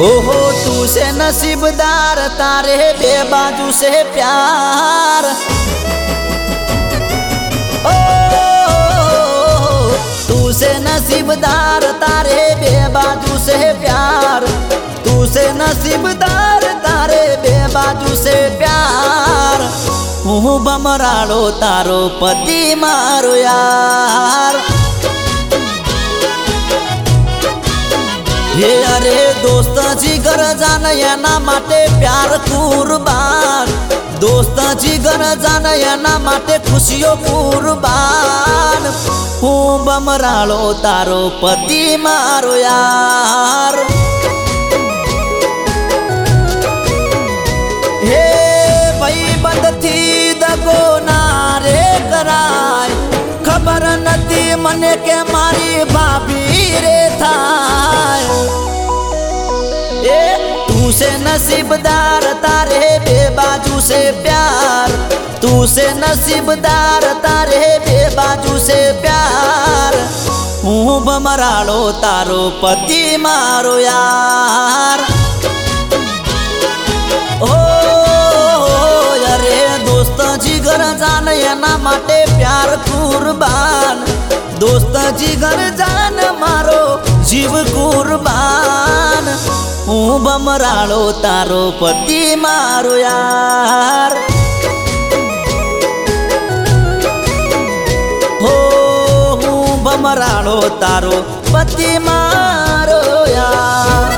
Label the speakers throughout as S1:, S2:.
S1: ओहो तू से नसीबदार तारे बेबाजू से प्यार। ओ तू से नसीबदार तारे बेबाजू से प्यार। तू से नसीबदार तारे बेबाजू से प्यार। हूँ बमराड़ो तारो पति मारो यार। हे अरे दोस्त जिगर जान याना माटे प्यार कुर्बान। दोस्त जिगर जान याना माटे खुशियों कुर्बान। हूँ बमराड़ो तारो पति मारो यार। हे भाई बंद थी दगो नारे कराय। खबर नती मने के मारी भाभी रे थाय। तू से नसीबदार तारे बेबाजू से प्यार। तू से नसीबदार तारे बेबाजू से प्यार। हूँ बमराड़ो तारो पति मारो यार। ओ अरे दोस्त जिगर जान याना माटे प्यार कुर्बान। दोस्त जिगर जान मारो जीव कुर्बान। हूँ बमराड़ो तारो पति मारो यार। हो हूँ बमराड़ो तारो पति मारो यार।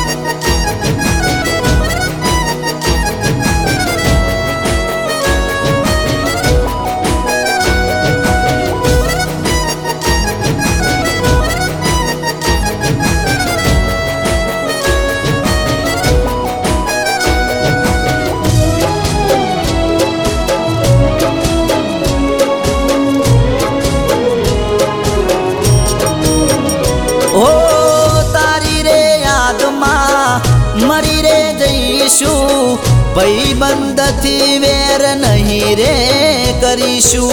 S1: ओ तारी रे याद माँ मरी रे जईशु। भाई बंद थी वेर नहीं रे करीशु।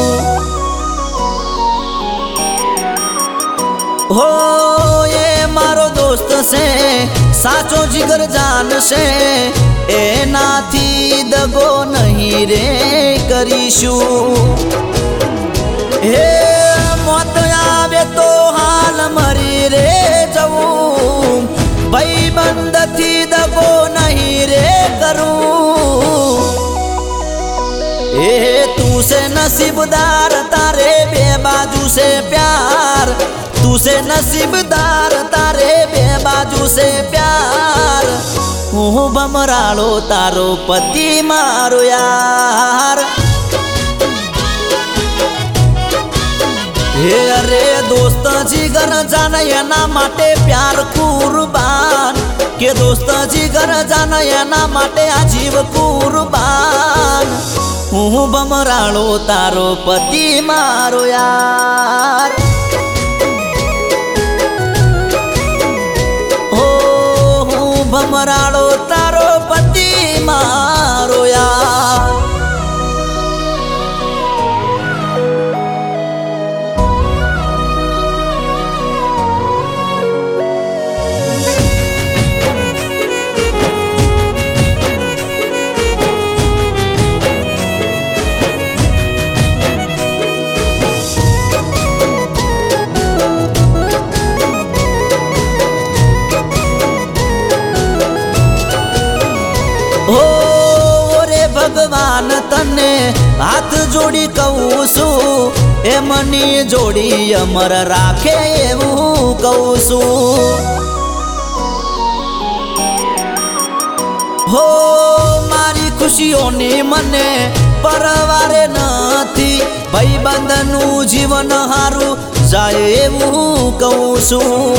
S1: हो ये मारो दोस्त से साचो जिगर जान से। ए नाथी दगो नहीं रे करीशु। हे मौत आवे तो हाल मरी रे जाऊं। भाई बंद थी दगो नहीं रे करूं। ए तू से नसीबदार तारे बेबाजू से प्यार। तू से नसीबदार तारे बेबाजू से प्यार। हूँ बमराड़ो तारो पति मारो यार। हे अरे दोस्त जिगर जान याना माटे प्यार कुर्बान। के दोस्त जिगर जान याना माटे आजीव कुर्बान। हूँ बमराड़ो तारो पति मारो यार। हो हूँ बमराड़ो तारो पति मारो यार। हो रे भगवान तने हाथ जोड़ी कहूँ सु। ए मनी जोड़ी अमर राखे एवं कहूँ सु। हो मारी खुशियों ने मने परवारे नथी। भाई बंधनु जीवन हारू जाए एवं कहूँ सु।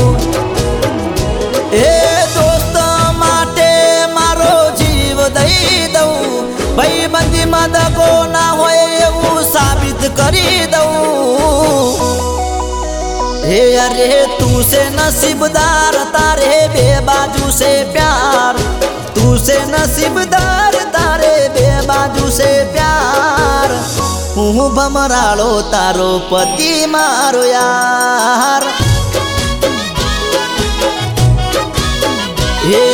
S1: ए दोस्त माटे मारो जीव दई दऊ। भाई बंदी मद को ना होए एवं साबित करी दऊ। हे अरे तू से नसीबदार तारे बेबाजू से प्यार। तू से नसीबदार तारे बेबाजू से प्यार। हूँ बमराड़ो तारो पति मारो यार। हे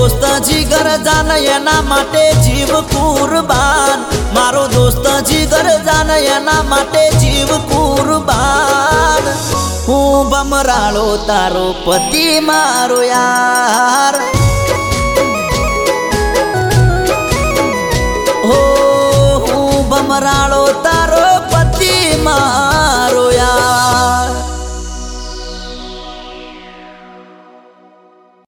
S1: दोस्त जिगर जान एना माटे जीव कुर्बान। मारो दोस्त जिगर जान एना माटे जीव कुर्बान। हूँ बमराळो तारो पति मारो यार।